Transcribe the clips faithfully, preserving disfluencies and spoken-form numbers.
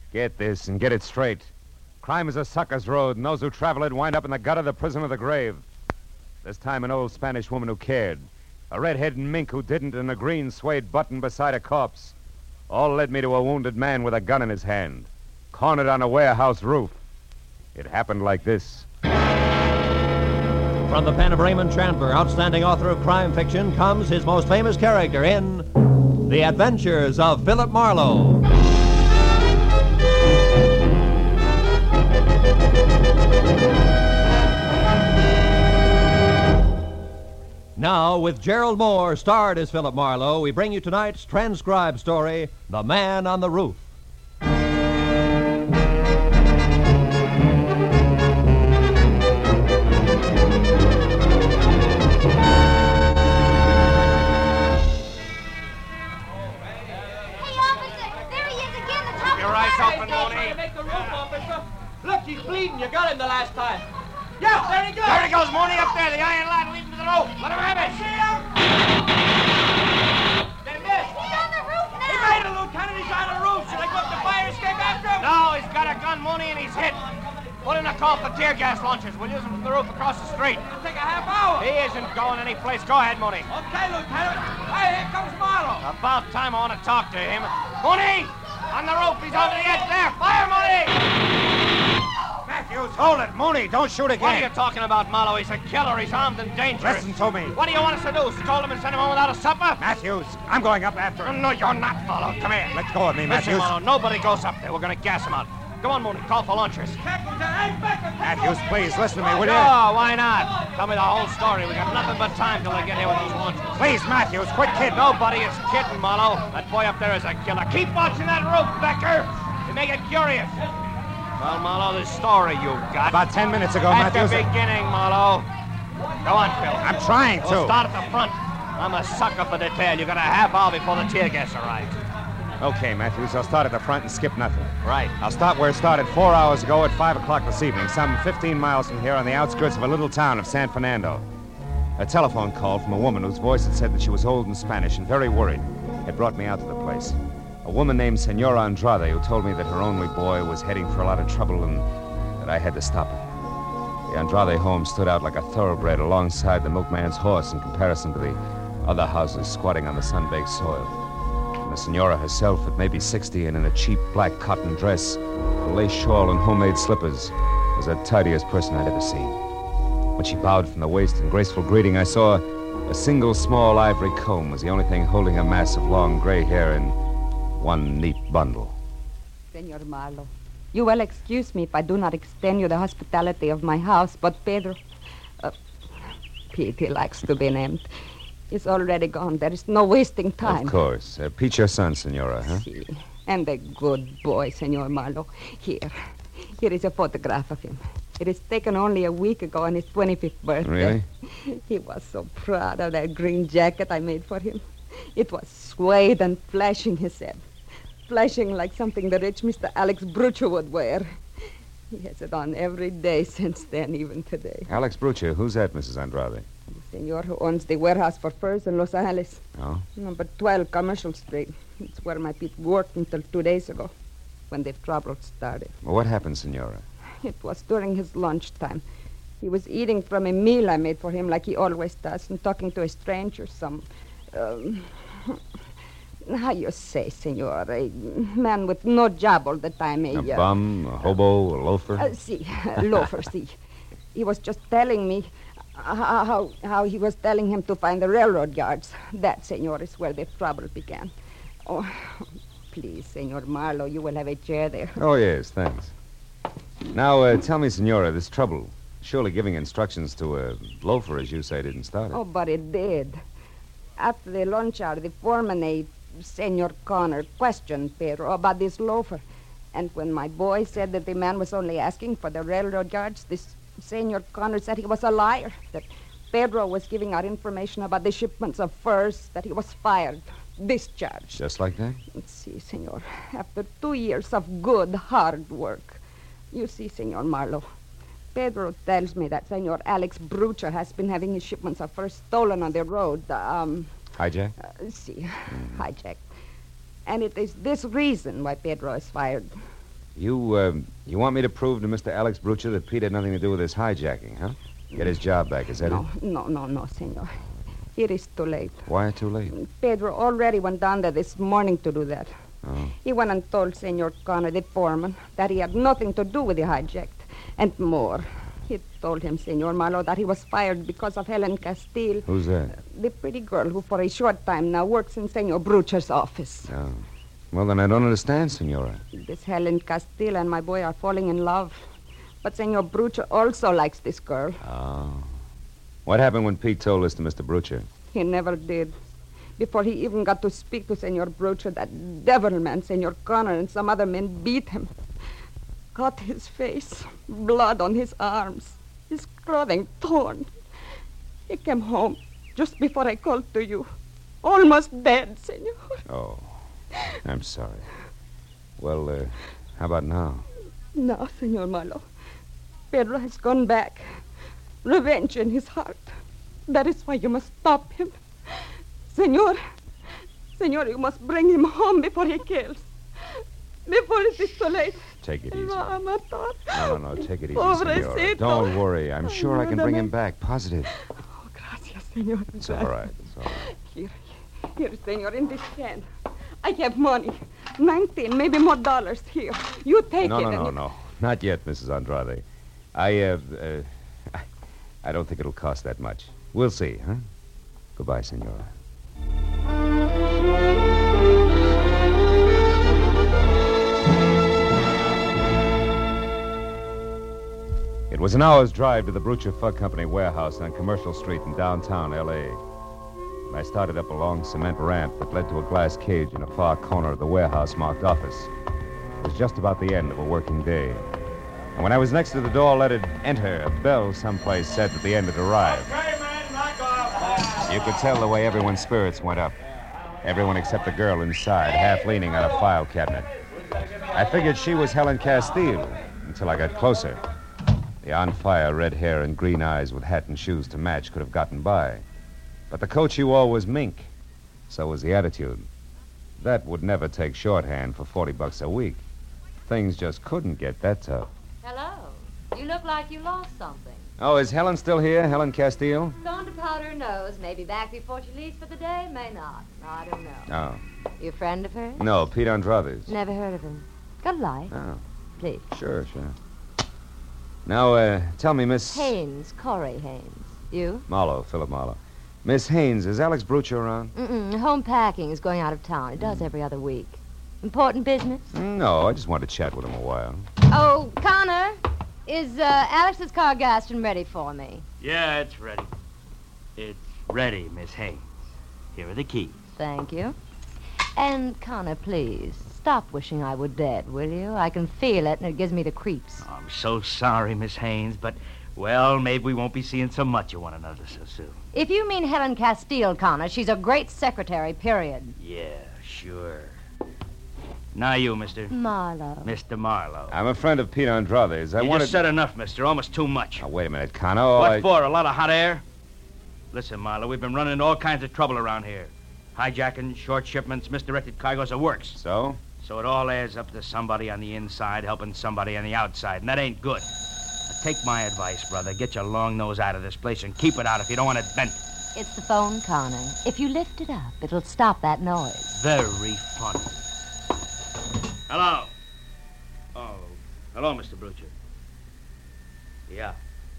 Get this and get it straight. Crime is a sucker's road, and those who travel it wind up in the gutter, the prison, or the grave. This time an old Spanish woman who cared. A red-headed mink who didn't, and a green suede button beside a corpse. All led me to a wounded man with a gun in his hand, cornered on a warehouse roof. It happened like this. From the pen of Raymond Chandler, outstanding author of crime fiction, comes his most famous character in The Adventures of Philip Marlowe. Now, with Gerald Moore, starred as Philip Marlowe, we bring you tonight's transcribed story, The Man on the Roof. Look, he's bleeding. You got him the last time. Yeah, there he goes. There he goes, Mooney, up there. The iron ladder leading to the roof. Let him have it. See him? They missed. He's on the roof now. He made it, Lieutenant. He's on the roof. Should I go up the fire escape after him? No, he's got a gun, Mooney, and he's hit. Put in a call for tear gas launchers. We'll use them from the roof across the street. It'll take a half hour. He isn't going anyplace. Go ahead, Mooney. Okay, Lieutenant. Hey, here comes Marlowe. About time I want to talk to him. Mooney! On the roof. He's on the edge there. Fire, Mooney! Matthews, hold it. Mooney, don't shoot again. What are you talking about, Marlowe? He's a killer. He's armed and dangerous. Listen to me. What do you want us to do? Scold him and send him home without a supper? Matthews, I'm going up after Oh, him. no, you're not, Marlowe. Come here. Let go of me, Listen, Matthews. Marlowe, nobody goes up there. We're going to gas him out. Come on, Mooney. Call for launchers. Check, Lieutenant. Hey, Becker, take Matthews, over. please, listen to me, will you? Oh, why not? Tell me the whole story. We got nothing but time till they get here with those launchers. Please, Matthews, quit kidding. Nobody is kidding, Marlowe. That boy up there is a killer. Keep watching that roof, Becker. You make it curious. Well, Marlowe, this story you've got. About ten minutes ago, At Matthews. the beginning, Marlowe. Go on, Phil. I'm trying to. We'll start at the front. I'm a sucker for detail. You got a half hour before the tear gas arrives. Okay, Matthews, I'll start at the front and skip nothing. Right. I'll start where it started four hours ago at five o'clock this evening, some fifteen miles from here on the outskirts of a little town of San Fernando. A telephone call from a woman whose voice had said that she was old and Spanish and very worried had brought me out to the place. A woman named Senora Andrade who told me that her only boy was heading for a lot of trouble and that I had to stop it. The Andrade home stood out like a thoroughbred alongside the milkman's horse in comparison to the other houses squatting on the sun-baked soil. And the senora herself, at maybe sixty and in a cheap black cotton dress, a lace shawl and homemade slippers, was the tidiest person I'd ever seen. When she bowed from the waist in graceful greeting, I saw a single small ivory comb was the only thing holding a mass of long gray hair in one neat bundle. Senor Marlowe, you will excuse me if I do not extend you the hospitality of my house, but Pedro, uh, Pete, he likes to be named, is already gone. There is no wasting time. Of course. Uh, Pete's your son, senora, huh? Si. And a good boy, Senor Marlowe. Here. Here is a photograph of him. It is taken only a week ago on his twenty-fifth birthday. Really? He was so proud of that green jacket I made for him. It was suede and flashing, he said. Flashing like something the rich Mister Alex Brucho would wear. He has it on every day since then, even today. Alex Brucha, who's that, Missus Andrade? The senor who owns the warehouse for furs in Los Angeles. Oh? Number twelve, Commercial Street. It's where my Pete worked until two days ago, when the trouble started. Well, what happened, senora? It was during his lunchtime. He was eating from a meal I made for him like he always does and talking to a stranger, some... Um, how you say, senor? A man with no job all the time. A, A uh, bum, a hobo, a loafer? Uh, see, a loafer, see. He was just telling me how, how, how he was telling him to find the railroad yards. That, senor, is where the trouble began. Oh, please, Senor Marlowe, you will have a chair there. Oh, yes, thanks. Now, uh, tell me, senora, this trouble. Surely giving instructions to a loafer, as you say, didn't start it. Oh, but it did. After the lunch hour, the foreman, a Senor Connor, questioned Pedro about this loafer. And when my boy said that the man was only asking for the railroad yards, this Senor Connor said he was a liar, that Pedro was giving out information about the shipments of furs, that he was fired, discharged. Just like that? See, senor, after two years of good, hard work. You see, Senor Marlowe, Pedro tells me that Senor Alex Brucha has been having his shipments of furs stolen on the road. Um, Hijack? Uh, see, mm. hijacked. And it is this reason why Pedro is fired. You, uh, you want me to prove to Mister Alex Brucher that Pete had nothing to do with this hijacking, huh? Get his job back, is that No, it? no, no, no, senor. It is too late. Why too late? Pedro already went down there this morning to do that. Oh. He went and told Senor Connor, the foreman, that he had nothing to do with the hijack. And more. He told him, Senor Marlowe, that he was fired because of Helen Castile. Who's that? The pretty girl who for a short time now works in Senor Brucher's office. Oh. Well, then I don't understand, Senora. This Helen Castile and my boy are falling in love. But Senor Brucher also likes this girl. Oh. What happened when Pete told this to Mister Brucher? He never did. Before he even got to speak to Senor Brucher, that devil man, Senor Connor, and some other men beat him. Cut his face, blood on his arms, his clothing torn. He came home just before I called to you. Almost dead, Senor. Oh. I'm sorry. Well, uh, how about now? No, Senor Marlowe. Pedro has gone back. Revenge in his heart. That is why you must stop him. Senor, Senor, you must bring him home before he kills. Before it is too late. Take it easy. No, No, no, no. Take it easy, Pobrecito. Senora. Don't worry. I'm sure I can bring him back. Positive. Oh, gracias, Senor. It's all right. It's all right. Here, here, Senor, in this can. I have money. Nineteen, maybe more dollars. Here. You take No, it. no, and no, you- no. Not yet, Missus Andrade. I, uh, uh, I- I don't think it'll cost that much. We'll see, huh? Goodbye, Senora. It was an hour's drive to the Brucher Fug Company warehouse on Commercial Street in downtown L A I started up a long cement ramp that led to a glass cage in a far corner of the warehouse marked office. It was just about the end of a working day. And when I was next to the door, let it enter, a bell someplace said that the end had arrived. Okay, man, knock off. You could tell the way everyone's spirits went up. Everyone except the girl inside, half leaning on a file cabinet. I figured she was Helen Castile until I got closer. The on-fire red hair and green eyes with hat and shoes to match could have gotten by. But the coat she wore was mink. So was the attitude. That would never take shorthand for forty bucks a week. Things just couldn't get that tough. Hello. You look like you lost something. Oh, is Helen still here, Helen Castile? Gone to powder her nose. Maybe back before she leaves for the day. May not. I don't know. Oh. You a friend of hers? No, Pete Andrade's. Never heard of him. Got a light? Oh, Please. sure, sure. Now, uh, tell me, Miss... Haynes. Corey Haynes. You? Marlowe, Philip Marlowe. Miss Haynes, is Alex Brucher around? Mm-mm. Home packing is going out of town. It does every other week. Important business? No, I just wanted to chat with him a while. Oh, Connor, is uh, Alex's car gassed and ready for me? Yeah, it's ready. It's ready, Miss Haynes. Here are the keys. Thank you. And, Connor, please, stop wishing I were dead, will you? I can feel it, and it gives me the creeps. Oh, I'm so sorry, Miss Haynes, but, well, maybe we won't be seeing so much of one another so soon. If you mean Helen Castile, Connor, she's a great secretary, period. Yeah, sure. Now you, Mister Marlowe. Mister Marlowe. I'm a friend of Pete Andrade's. I you wanted... just said enough, mister. Almost too much. Oh, wait a minute, Connor. Oh, what I... for? A lot of hot air? Listen, Marlowe, we've been running into all kinds of trouble around here. Hijacking, short shipments, misdirected cargoes, the works. So? So it all adds up to somebody on the inside helping somebody on the outside, and that ain't good. Now, take my advice, brother. Get your long nose out of this place and keep it out if you don't want it bent. It's the phone, Connor. If you lift it up, it'll stop that noise. Very funny. Hello. Oh, hello, Mister Brucher. Yeah.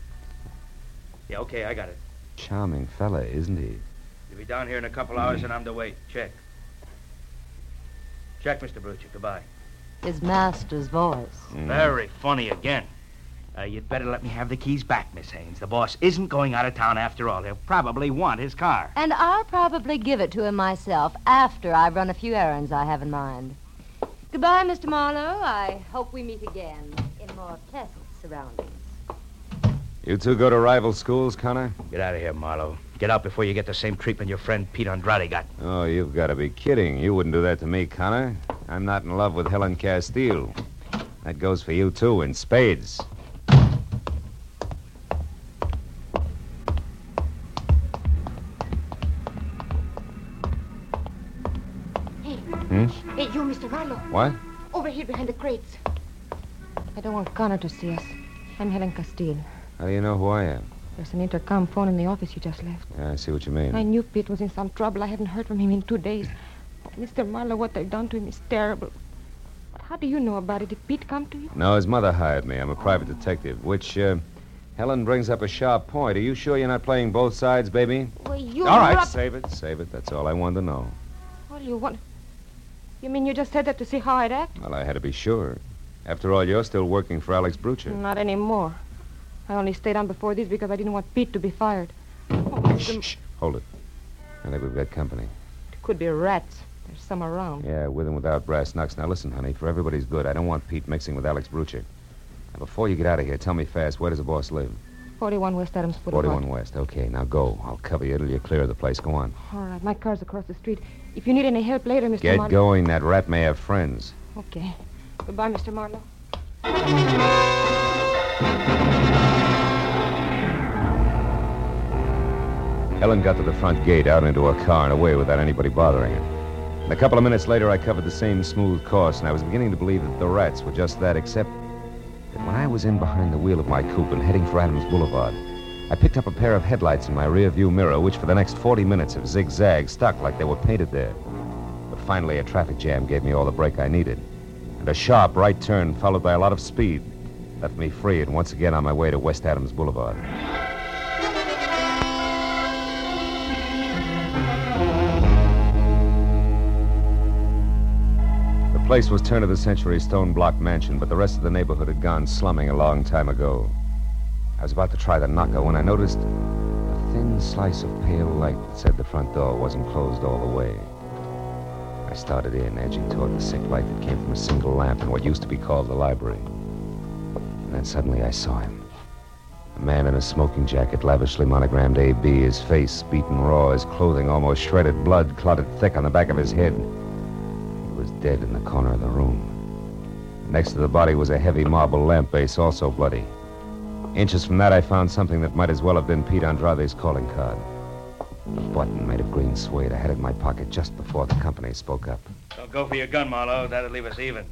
Yeah, okay, I got it. Charming fella, isn't he? You'll be down here in a couple hours and I'm to wait. Check. Check, Mister Brucher. Goodbye. His master's voice. Mm. Very funny again. Uh, you'd better let me have the keys back, Miss Haynes. The boss isn't going out of town after all. He'll probably want his car. And I'll probably give it to him myself after I've run a few errands I have in mind. Goodbye, Mister Marlowe. I hope we meet again in more pleasant surroundings. You two go to rival schools, Connor? Get out of here, Marlowe. Get out before you get the same treatment your friend Pete Andrade got. Oh, you've got to be kidding. You wouldn't do that to me, Connor. I'm not in love with Helen Castile. That goes for you, too, in spades. Hey. Hmm? Hey, you, Mister Marlowe. What? Over here behind the crates. I don't want Connor to see us. I'm Helen Castile. How do you know who I am? There's an intercom phone in the office you just left. Yeah, I see what you mean. I knew Pete was in some trouble. I haven't heard from him in two days. Oh, Mister Marlowe, what they've done to him is terrible. But how do you know about it? Did Pete come to you? No, his mother hired me. I'm a private detective, which, uh, Helen brings up a sharp point. Are you sure you're not playing both sides, baby? Well, you... All right, up... save it, save it. That's all I wanted to know. All you want... You mean you just said that to see how I'd act? Well, I had to be sure. After all, you're still working for Alex Brucher. Not anymore. I only stayed on before this because I didn't want Pete to be fired. Oh, shh, shh. Hold it. I think we've got company. It could be rats. There's some around. Yeah, with and without brass knucks. Now, listen, honey, for everybody's good, I don't want Pete mixing with Alex Brucher. Now, before you get out of here, tell me fast, where does the boss live? forty-one West Adams Boulevard. forty-one West. Okay, now go. I'll cover you till you're clear of the place. Go on. All right, my car's across the street. If you need any help later, Mister Get Marlowe... going. That rat may have friends. Okay. Goodbye, Mister Marlowe. Helen got to the front gate, out into her car, and away without anybody bothering her. And a couple of minutes later, I covered the same smooth course, and I was beginning to believe that the rats were just that, except that when I was in behind the wheel of my coupe and heading for Adams Boulevard, I picked up a pair of headlights in my rear-view mirror, which for the next forty minutes have zigzagged, stuck like they were painted there. But finally, a traffic jam gave me all the brake I needed. And a sharp right turn, followed by a lot of speed, left me free and once again on my way to West Adams Boulevard. The place was turn-of-the-century stone-block mansion, but the rest of the neighborhood had gone slumming a long time ago. I was about to try the knocker when I noticed a thin slice of pale light that said the front door wasn't closed all the way. I started in, edging toward the sick light that came from a single lamp in what used to be called the library. And then suddenly I saw him. A man in a smoking jacket, lavishly monogrammed A B, his face beaten raw, his clothing almost shredded, blood clotted thick on the back of his head. He was dead in the corner of the room. Next to the body was a heavy marble lamp base, also bloody. Inches from that, I found something that might as well have been Pete Andrade's calling card. A button made of green suede. I had it in my pocket just before the company spoke up. Don't go for your gun, Marlowe. That'll leave us even.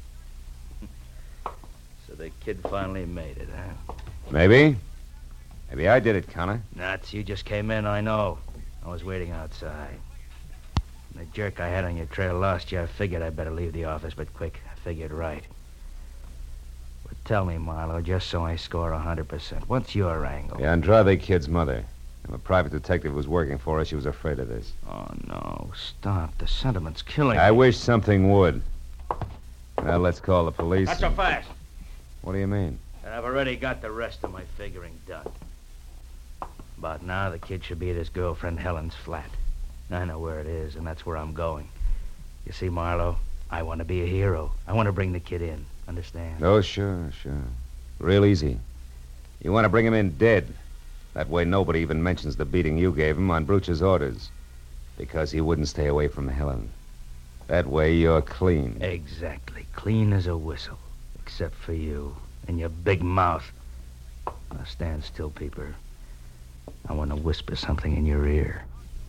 So the kid finally made it, huh? Maybe. Maybe I did it, Connor. Nuts. You just came in, I know. I was waiting outside. When the jerk I had on your trail lost you, I figured I'd better leave the office, but quick. I figured right. But tell me, Marlowe, just so I score one hundred percent, what's your angle? The Andrade kid's mother. I'm a private detective who was working for her. She was afraid of this. Oh, no. Stop. The sentiment's killing I me. wish something would. Well, let's call the police. Not so fast. What do you mean? And I've already got the rest of my figuring done. About now, the kid should be at his girlfriend Helen's flat. I know where it is, and that's where I'm going. You see, Marlowe, I want to be a hero. I want to bring the kid in. Understand? Oh, sure, sure. Real easy. You want to bring him in dead. That way nobody even mentions the beating you gave him on Brucher's orders. Because he wouldn't stay away from Helen. That way you're clean. Exactly. Clean as a whistle. Except for you and your big mouth. Now stand still, Peeper. I want to whisper something in your ear.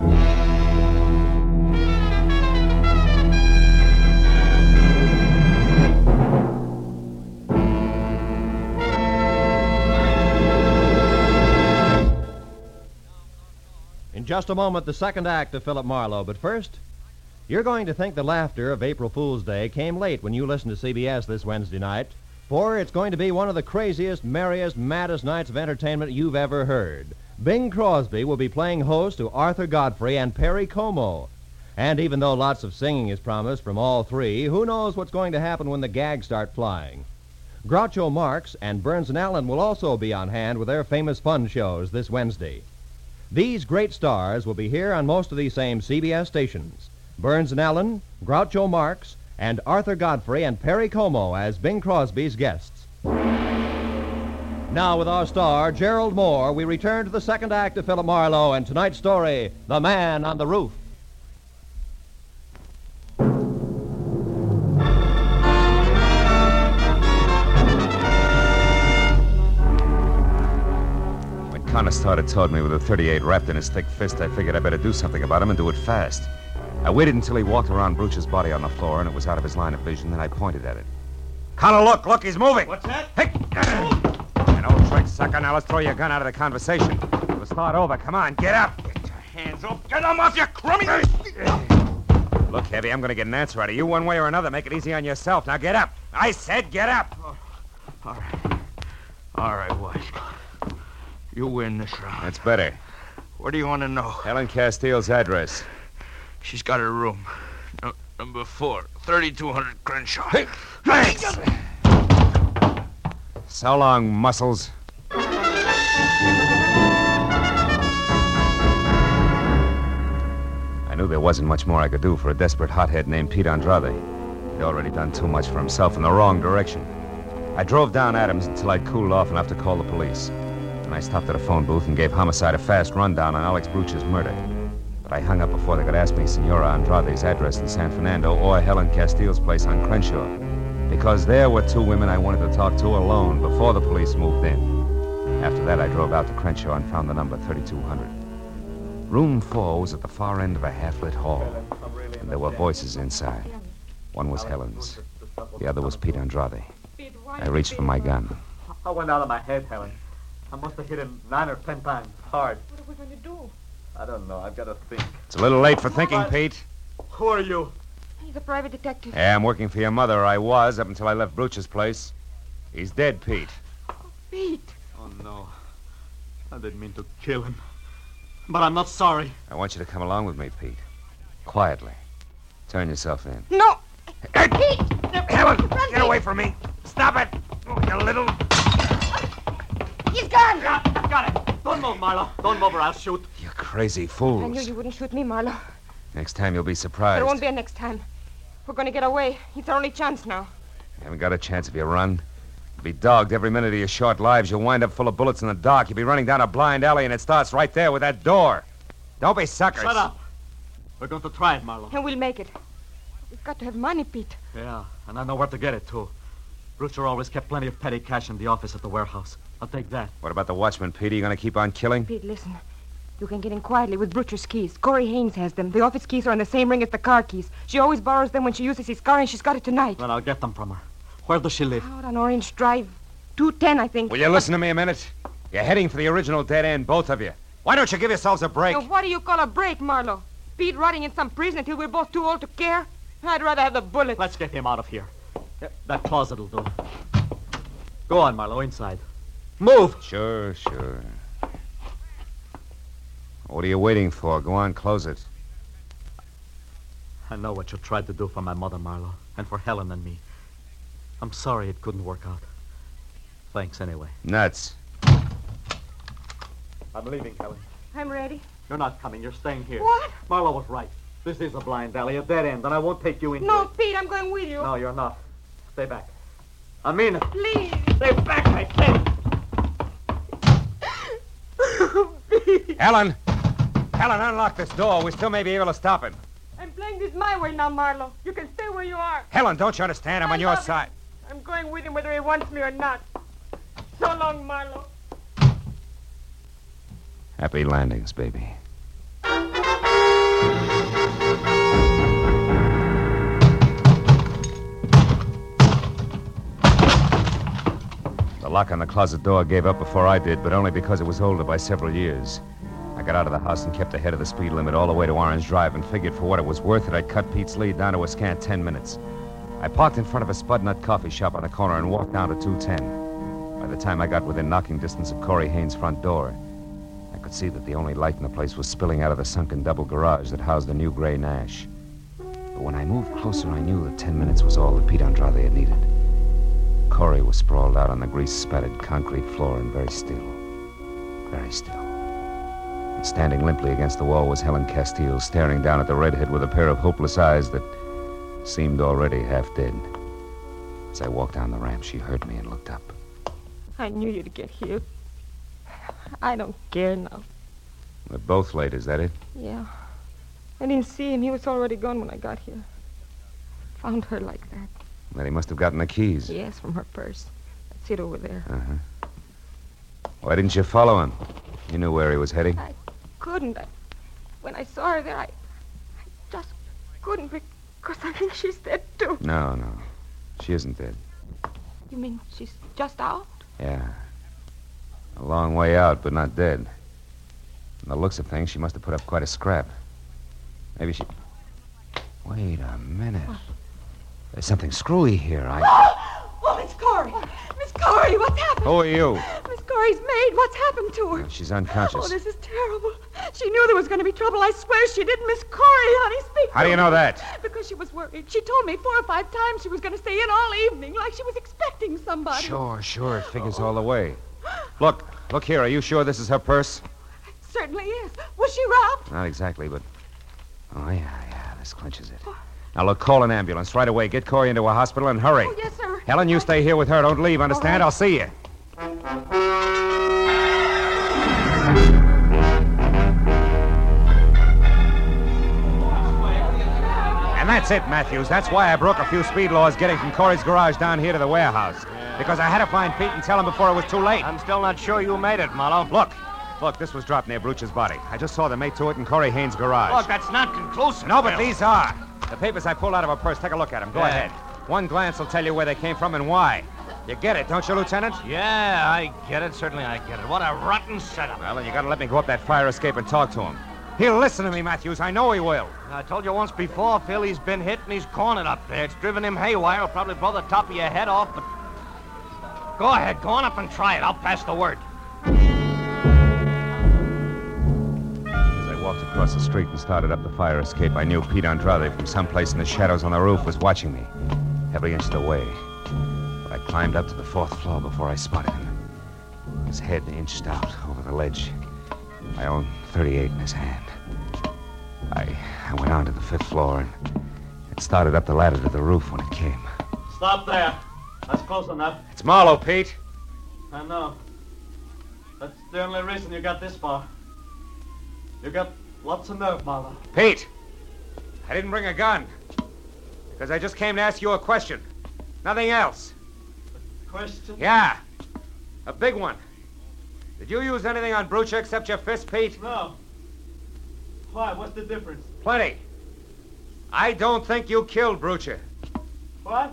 In just a moment, the second act of Philip Marlowe. But first, you're going to think the laughter of April Fool's Day came late when you listen to C B S this Wednesday night, for it's going to be one of the craziest, merriest, maddest nights of entertainment you've ever heard. Bing Crosby will be playing host to Arthur Godfrey and Perry Como. And even though lots of singing is promised from all three, who knows what's going to happen when the gags start flying? Groucho Marx and Burns and Allen will also be on hand with their famous fun shows this Wednesday. These great stars will be here on most of these same C B S stations. Burns and Allen, Groucho Marx, and Arthur Godfrey and Perry Como as Bing Crosby's guests. Now, with our star, Gerald Moore, we return to the second act of Philip Marlowe and tonight's story, The Man on the Roof. When Connor started toward me with a thirty-eight wrapped in his thick fist, I figured I'd better do something about him and do it fast. I waited until he walked around Brucher's body on the floor and it was out of his line of vision, then I pointed at it. Connor, look, look, he's moving. What's that? Hey! An old trick, sucker. Now let's throw your gun out of the conversation. We'll start over. Come on, get up. Get your hands up. Get them off, you crummy. Look, Heavy, I'm going to get an answer out of you one way or another. Make it easy on yourself. Now get up. I said get up. Oh, all right. All right, Wise. You win this round. That's better. What do you want to know? Helen Castile's address. She's got her room. No, number four, thirty-two hundred Crenshaw. Hey, thanks. So long, muscles. I knew there wasn't much more I could do for a desperate hothead named Pete Andrade. He'd already done too much for himself in the wrong direction. I drove down Adams until I'd cooled off enough to call the police. And I stopped at a phone booth and gave Homicide a fast rundown on Alex Bruch's murder. But I hung up before they could ask me Senora Andrade's address in San Fernando or Helen Castile's place on Crenshaw. Because there were two women I wanted to talk to alone before the police moved in. After that, I drove out to Crenshaw and found the number thirty-two hundred. Room four was at the far end of a half-lit hall, and there were voices inside. One was Helen's. The other was Pete Andrade. I reached for my gun. I went out of my head, Helen. I must have hit him nine or ten times, hard. What are we going to do? I don't know. I've got to think. It's a little late for thinking, Pete. Who are you? He's a private detective. Yeah, I'm working for your mother. I was, up until I left Bruch's place. He's dead, Pete. Pete. Oh, no. I didn't mean to kill him. But I'm not sorry. I want you to come along with me, Pete. Quietly. Turn yourself in. No. Hey, Pete! Helen, get away from me. Stop it. Oh, you little... He's gone. Got, got it. Don't move, Marlo. Don't move or I'll shoot. You crazy fools. I knew you wouldn't shoot me, Marlo. Next time you'll be surprised. There won't be a next time. We're going to get away. It's our only chance now. You haven't got a chance if you run. You'll be dogged every minute of your short lives. You'll wind up full of bullets in the dark. You'll be running down a blind alley, and it starts right there with that door. Don't be suckers. Shut up. We're going to try it, Marlo. And we'll make it. We've got to have money, Pete. Yeah, and I know where to get it, too. Brucher always kept plenty of petty cash in the office at the warehouse. I'll take that. What about the watchman, Pete? Are you going to keep on killing? Pete, listen. You can get in quietly with Brucher's keys. Corey Haynes has them. The office keys are on the same ring as the car keys. She always borrows them when she uses his car, and she's got it tonight. Then I'll get them from her. Where does she live? Out on Orange Drive. two ten, I think. Will you listen to me a minute? You're heading for the original dead end, both of you. Why don't you give yourselves a break? Now, what do you call a break, Marlo? Pete rotting in some prison until we're both too old to care? I'd rather have the bullet. Let's get him out of here. Yeah, that closet will do. Go on, Marlo, inside. Move! Sure, sure. What are you waiting for? Go on, close it. I know what you tried to do for my mother, Marlo, and for Helen and me. I'm sorry it couldn't work out. Thanks anyway. Nuts. I'm leaving, Helen. I'm ready. You're not coming. You're staying here. What? Marlo was right. This is a blind alley, a dead end, and I won't take you into No, it. Pete, I'm going with you. No, you're not. Stay back. I mean it. Please. Stay back, I said. Helen! Helen, unlock this door. We still may be able to stop it. I'm playing this my way now, Marlo. You can stay where you are. Helen, don't you understand? I'm I on your love side. him. I'm going with him whether he wants me or not. So long, Marlo. Happy landings, baby. The lock on the closet door gave up before I did, but only because it was older by several years. I got out of the house and kept ahead of the speed limit all the way to Orange Drive and figured for what it was worth that I'd cut Pete's lead down to a scant ten minutes. I parked in front of a Spud Nut coffee shop on the corner and walked down to two ten. By the time I got within knocking distance of Corey Haynes' front door, I could see that the only light in the place was spilling out of the sunken double garage that housed the new gray Nash. But when I moved closer, I knew that ten minutes was all that Pete Andrade had needed. Corey was sprawled out on the grease-spattered concrete floor and very still. Very still. And standing limply against the wall was Helen Castile, staring down at the redhead with a pair of hopeless eyes that seemed already half dead. As I walked down the ramp, she heard me and looked up. I knew you'd get here. I don't care now. We're both late, is that it? Yeah. I didn't see him. He was already gone when I got here. Found her like that. Then he must have gotten the keys. Yes, from her purse. That's it over there. Uh-huh. Why didn't you follow him? You knew where he was heading. I couldn't. I, when I saw her there, I, I just couldn't because I think she's dead, too. No, no. She isn't dead. You mean she's just out? Yeah. A long way out, but not dead. From the looks of things, she must have put up quite a scrap. Maybe she... Wait a minute. What? There's something screwy here. I... Oh, Miss Corey! Miss Corey, what's happened? Who are you? Miss Corey's maid. What's happened to her? She's unconscious. Oh, this is terrible. She knew there was going to be trouble. I swear she did. Miss Corey, honey, speak How do you know that? Because she was worried. She told me four or five times she was going to stay in all evening, like she was expecting somebody. Sure, sure. It figures oh. all the way. Look, look here. Are you sure this is her purse? It certainly is. Was she robbed? Not exactly, but... Oh, yeah, yeah. This clinches it. Now, look, call an ambulance right away. Get Corey into a hospital and hurry. Oh, yes, sir. Helen, you stay here with her. Don't leave, understand? Right. I'll see you. And that's it, Matthews. That's why I broke a few speed laws getting from Corey's garage down here to the warehouse. Yeah. Because I had to find Pete and tell him before it was too late. I'm still not sure you made it, Marlowe. Look. Look, this was dropped near Bruch's body. I just saw them mate to it in Corey Haynes' garage. Look, that's not conclusive. No, but these are. The papers I pulled out of her purse. Take a look at them. Go yeah. ahead. One glance will tell you where they came from and why. You get it, don't you, Lieutenant? Yeah, I get it. Certainly I get it. What a rotten setup. Well, then you gotta let me go up that fire escape and talk to him. He'll listen to me, Matthews. I know he will. I told you once before, Phil, he's been hit and he's cornered up there. It's driven him haywire. It'll probably blow the top of your head off, but... Go ahead. Go on up and try it. I'll pass the word. Walked across the street and started up the fire escape. I knew Pete Andrade from someplace in the shadows on the roof was watching me, every inch of the way. But I climbed up to the fourth floor before I spotted him. His head inched out over the ledge, my own thirty-eight in his hand. I, I went on to the fifth floor and it started up the ladder to the roof when it came. Stop there. That's close enough. It's Marlowe, Pete. I know. That's the only reason you got this far. You got lots of nerve, Marlowe. Pete, I didn't bring a gun. Because I just came to ask you a question. Nothing else. A question? Yeah. A big one. Did you use anything on Brucha except your fist, Pete? No. Why? What's the difference? Plenty. I don't think you killed Brucha. What?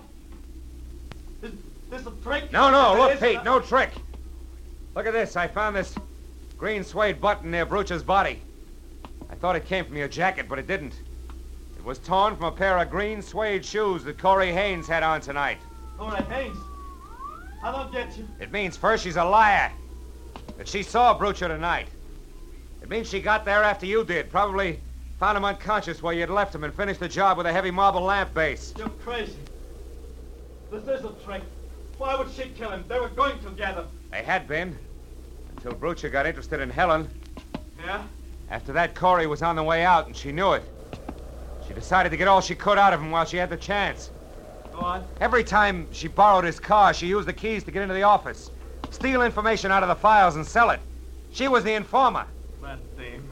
Is this a trick? No, no. Look, Is Pete, a... no trick. Look at this. I found this green suede button near Brucha's body. I thought it came from your jacket, but it didn't. It was torn from a pair of green suede shoes that Corey Haynes had on tonight. Corey Haynes? I don't get you. It means first she's a liar. That she saw Brucha tonight. It means she got there after you did. Probably found him unconscious where you'd left him and finished the job with a heavy marble lamp base. You're crazy. This is a trick. Why would she kill him? They were going together. They had been. Until Brucha got interested in Helen. Yeah? After that, Corey was on the way out, and she knew it. She decided to get all she could out of him while she had the chance. Go on. Every time she borrowed his car, she used the keys to get into the office, steal information out of the files, and sell it. She was the informer. That theme.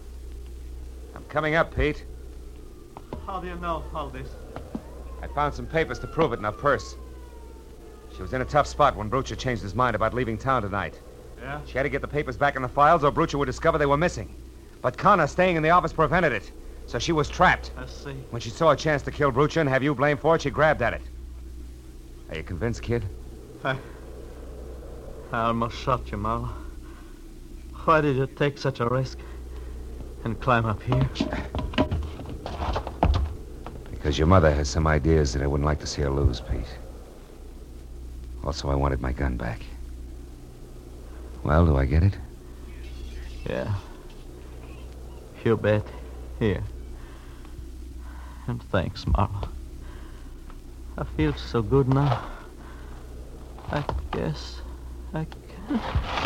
I'm coming up, Pete. How do you know all this? I found some papers to prove it in her purse. She was in a tough spot when Brucha changed his mind about leaving town tonight. Yeah? She had to get the papers back in the files or Brucha would discover they were missing. But Connor staying in the office prevented it, so she was trapped. I see. When she saw a chance to kill Brucha and have you blamed for it, she grabbed at it. Are you convinced, kid? I... I almost shot you, Marlowe. Why did you take such a risk and climb up here? Because your mother has some ideas that I wouldn't like to see her lose, Pete. Also, I wanted my gun back. Well, do I get it? Yeah. You bet. Here. And thanks, Marlowe. I feel so good now. I guess I can.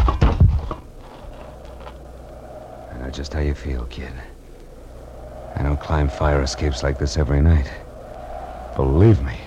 I know just how you feel, kid. I don't climb fire escapes like this every night. Believe me.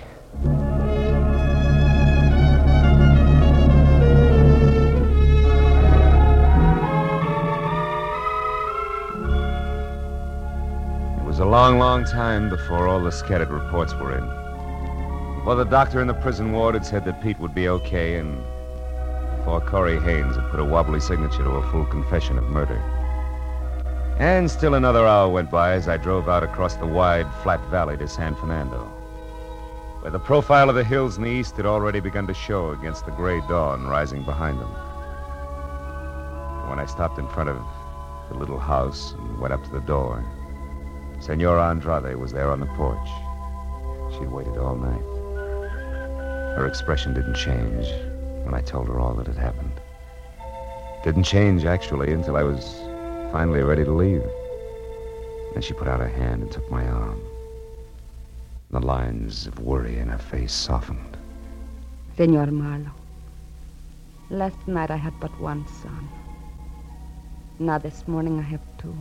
It was a long, long time before all the scattered reports were in. Before the doctor in the prison ward had said that Pete would be okay, and before Corey Haynes had put a wobbly signature to a full confession of murder. And still another hour went by as I drove out across the wide, flat valley to San Fernando. where the profile of the hills in the east had already begun to show against the gray dawn rising behind them. When I stopped in front of the little house and went up to the door, Senora Andrade was there on the porch. She'd waited all night. Her expression didn't change when I told her all that had happened. Didn't change, actually, until I was finally ready to leave. Then she put out her hand and took my arm. The lines of worry in her face softened. Senor Marlowe, last night I had but one son. Now this morning I have two.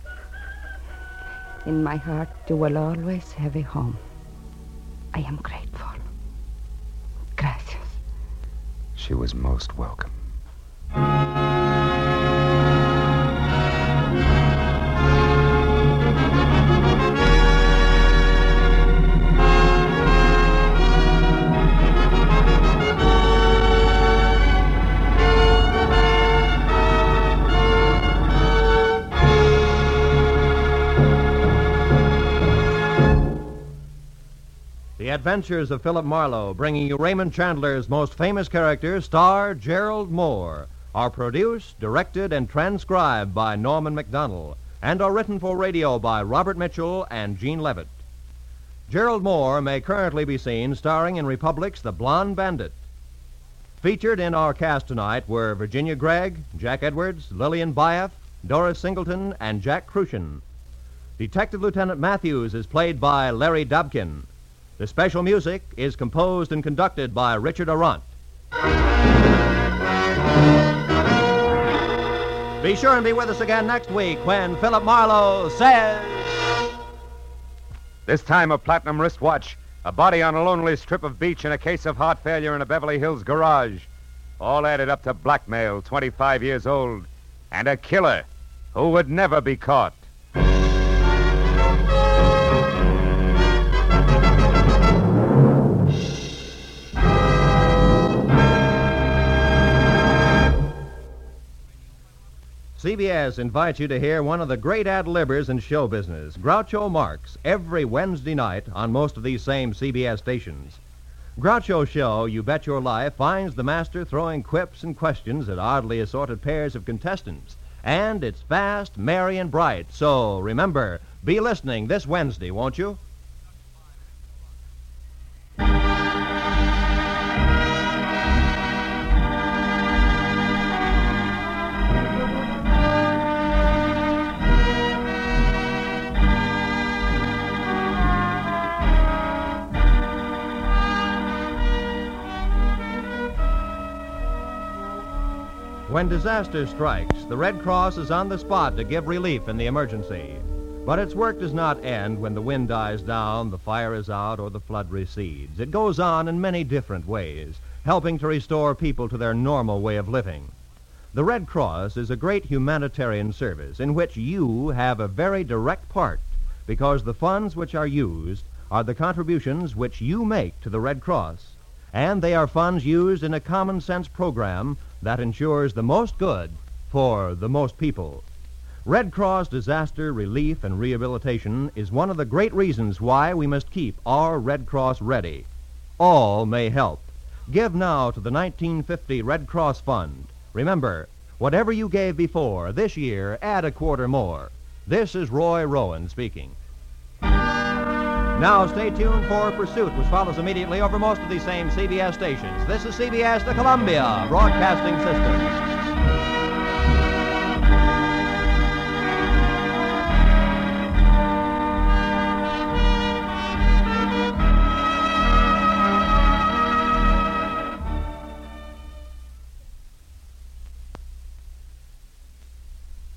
In my heart, you will always have a home. I am grateful. Gracias. She was most welcome. The Adventures of Philip Marlowe, bringing you Raymond Chandler's most famous character, star Gerald Moore, are produced, directed, and transcribed by Norman MacDonald, and are written for radio by Robert Mitchell and Gene Levitt. Gerald Moore may currently be seen starring in Republic's The Blonde Bandit. Featured in our cast tonight were Virginia Gregg, Jack Edwards, Lillian Buyeff, Doris Singleton, and Jack Crucian. Detective Lieutenant Matthews is played by Larry Dobkin. The special music is composed and conducted by Richard Arant. Be sure and be with us again next week when Philip Marlowe says... This time a platinum wristwatch, a body on a lonely strip of beach, and a case of heart failure in a Beverly Hills garage. All added up to blackmail, twenty-five years old, and a killer who would never be caught. C B S invites you to hear one of the great ad-libbers in show business, Groucho Marx, every Wednesday night on most of these same C B S stations. Groucho's show, You Bet Your Life, finds the master throwing quips and questions at oddly assorted pairs of contestants. And it's fast, merry, and bright. So, remember, be listening this Wednesday, won't you? When disaster strikes, the Red Cross is on the spot to give relief in the emergency. But its work does not end when the wind dies down, the fire is out, or the flood recedes. It goes on in many different ways, helping to restore people to their normal way of living. The Red Cross is a great humanitarian service in which you have a very direct part, because the funds which are used are the contributions which you make to the Red Cross, and they are funds used in a common-sense program that ensures the most good for the most people. Red Cross disaster relief and rehabilitation is one of the great reasons why we must keep our Red Cross ready. All may help. Give now to the nineteen fifty Red Cross Fund. Remember, whatever you gave before, this year, add a quarter more. This is Roy Rowan speaking. Now stay tuned for Pursuit, which follows immediately over most of these same C B S stations. This is C B S, the Columbia Broadcasting System.